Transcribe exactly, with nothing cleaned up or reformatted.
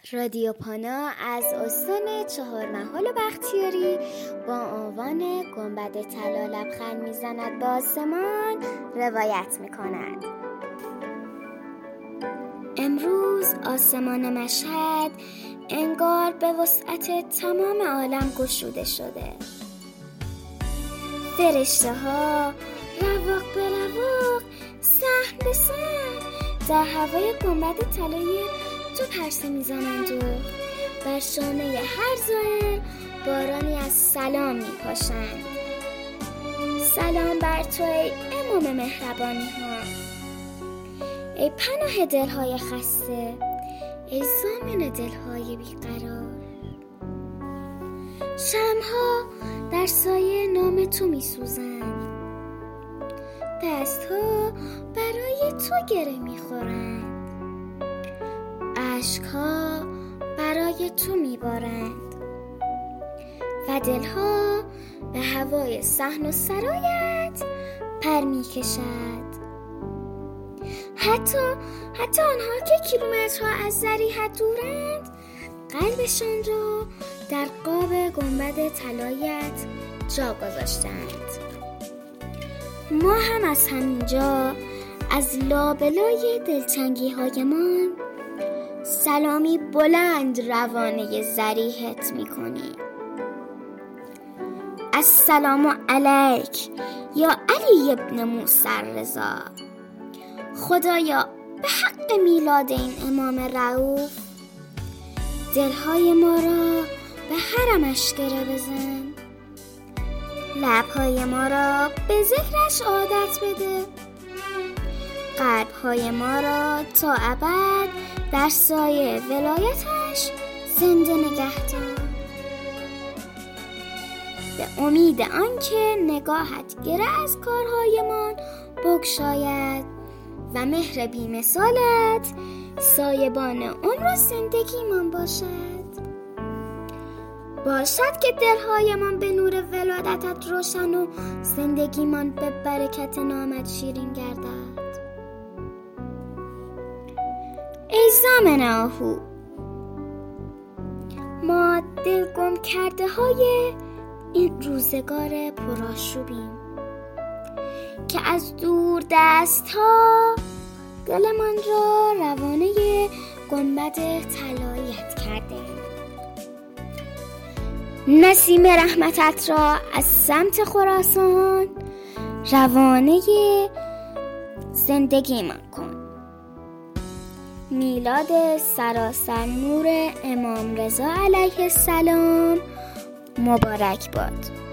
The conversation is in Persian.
رادیو پانا از استان چهارمحال و بختیاری با عنوان گنبد طلا لبخند میزند به آسمان روایت میکند. امروز آسمان مشهد انگار به وسعت تمام عالم گشوده شده. فرشته ها رواق به رواق، صحن به صحن در هوای گنبد طلایی تو پرسه میزنند و بر شانه هر زائر بارانی از سلام میپاشند. سلام بر تو ای امام مهربانی ها، ای پناه دلهای خسته، ای ضامن دلهای بیقرار. شمع‌ها در سایه نام تو میسوزند، دستها برای تو گره میخورند، اشک‌ها برای تو میبارند و دلها به هوای صحن و سرایت پر میکشد. حتی حتی آنها که کیلومترها از ضریحت دورند قلبشان را در قاب گنبد طلایت جا گذاشتند. ما هم از همینجا از لابلای دلتنگی هایمان سلامی بلند روانه ضریحت میکنیم. السلام علیک یا علی ابن موسی رضا. خدایا به حق میلاد این امام رؤوف دلهای ما را به حرمش گره بزن، لبهای ما را به ذکرش عادت بده، قلبهای ما را تا ابد در سایه ولایتش زنده نگهدار. به امید آنکه نگاهت گره از کارهایمان بگشاید و مهر بی‌مثالت سایبان عمر و زندگیمان باشد. باشد که دلهایمان به نور ولادتت روشن و زندگیمان به برکت نامت شیرین گردد. ای ضامن آهو، ما دلگم کرده های این روزگار پرآشوبیم که از دور دست ها دلمان را روانه گنبد طلاییت کرده. نسیم رحمتت را از سمت خراسان روانه زندگی من کن. میلاد سراسر نور امام رضا علیه السلام مبارک باد.